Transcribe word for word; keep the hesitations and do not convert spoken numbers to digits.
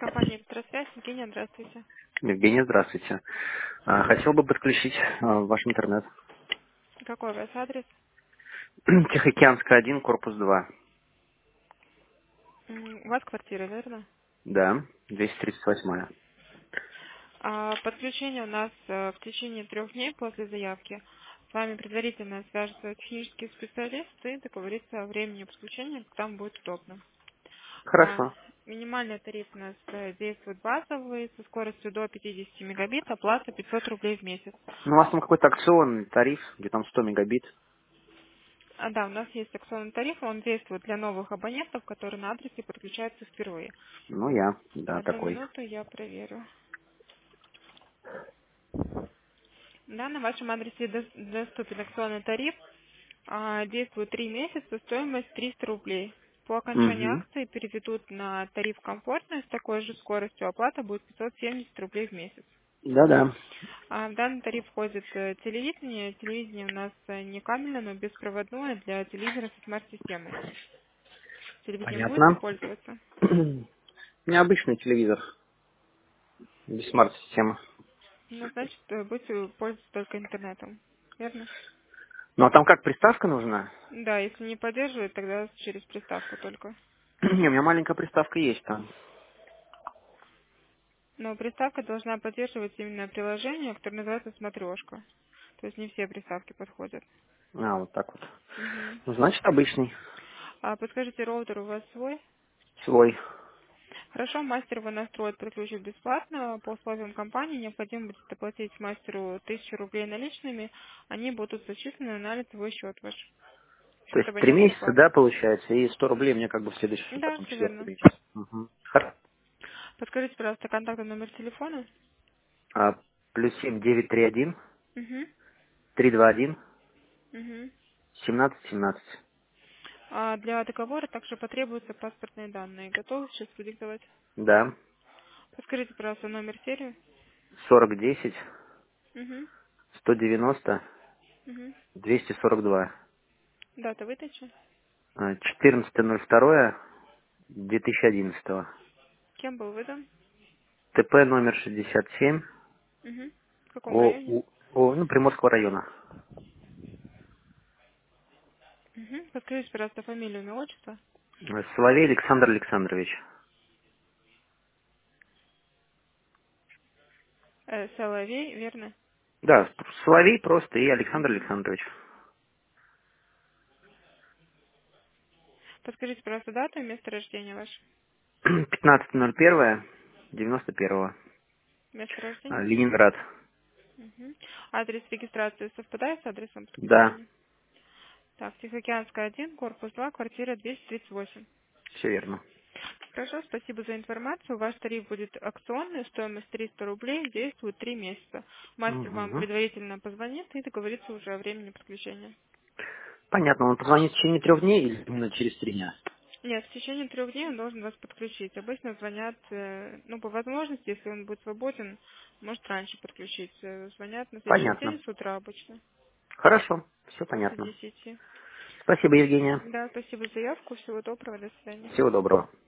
Компания «Электросвязь». Евгения, здравствуйте. Евгения, здравствуйте. А, Хотел бы подключить а, ваш интернет. Какой у вас адрес? Тихоокеанская один, корпус два. М, У вас квартира, верно? Да, двести тридцать восемь. А подключение у нас э, в течение трех дней после заявки. С вами предварительно свяжется технический специалист и договорится о времени подключения, когда вам будет удобно. А, Хорошо. Минимальный тариф у нас э, действует базовый со скоростью до пятидесяти мегабит, оплата пятьсот рублей в месяц. Ну, у вас там какой-то акционный тариф, где там сто мегабит. А, да, у нас есть акционный тариф, он действует для новых абонентов, которые на адресе подключаются впервые. Ну, я, да, Одну такой. минуту, я проверю. Да, на вашем адресе дос- доступен акционный тариф. А, Действует три месяца, стоимость триста рублей. По окончании Угу. акции переведут на тариф комфортный с такой же скоростью. Оплата будет пятьсот семьдесят рублей в месяц. Да-да. А в данный тариф входит э, телевидение. Телевидение у нас э, не кабельное, но беспроводное для телевизоров и смарт-системы. Телевидением будете Понятно. пользоваться? У меня обычный телевизор, без смарт-системы. Ну, значит, э, будете пользоваться только интернетом. Верно? Ну, а там как, приставка нужна? Да, если не поддерживает, тогда через приставку только. Не, у меня маленькая приставка есть там. Но приставка должна поддерживать именно приложение, которое называется «Смотрешка». То есть не все приставки подходят. А, вот так вот. Мгм. Ну, значит, обычный. А подскажите, роутер у вас свой? Свой. Хорошо, мастер его настроит, подключит бесплатно. По условиям компании необходимо будет оплатить мастеру тысячу рублей наличными. Они будут зачислены на лицевой счет ваш. То Счет есть три абонентской месяца, платы. да, получается, и сто рублей мне как бы в следующий, Да, потом все четвертый верно. месяц. Угу. Хорошо. Подскажите, пожалуйста, контактный номер телефона. А, плюс семь девять три один Угу. три два один Угу. семнадцать семнадцать. А для договора также потребуются паспортные данные. Готовы сейчас продиктовать? Да. Подскажите, пожалуйста, номер серии. Сорок десять Угу. сто девяносто Угу. двести сорок два. Дата выдачи. Четырнадцатое ноль второе две тысячи одиннадцатого. Кем был выдан? ТП номер шестьдесят семь. Угу. В каком О, районе? у- о, ну, Приморского района. Угу. Подскажите, пожалуйста, фамилию, имя, отчество. Соловей Александр Александрович. Э, Соловей, верно? Да, Соловей просто и Александр Угу. Александрович. Подскажите, пожалуйста, дату и место рождения ваше. Пятнадцатое ноль первое девяносто первого. Место А, рождения. Ленинград. Угу. Адрес регистрации совпадает с адресом Да, подключения? Так, Тихоокеанская один, корпус два, квартира двести тридцать восемь. все верно. Хорошо, спасибо за информацию. Ваш тариф будет акционный, стоимость триста рублей, действует три месяца. Мастер вам Мгм. предварительно позвонит и договорится уже о времени подключения. Понятно, он позвонит в течение трех дней или именно через три дня? Нет, в течение трех дней он должен вас подключить. Обычно звонят, э, ну, по возможности, если он будет свободен, может раньше подключить. Э, Звонят на следующий Понятно. день с утра обычно, Хорошо, все после понятно. десяти. Спасибо, Евгения. Да, спасибо за заявку. Всего доброго, до свидания. Всего доброго.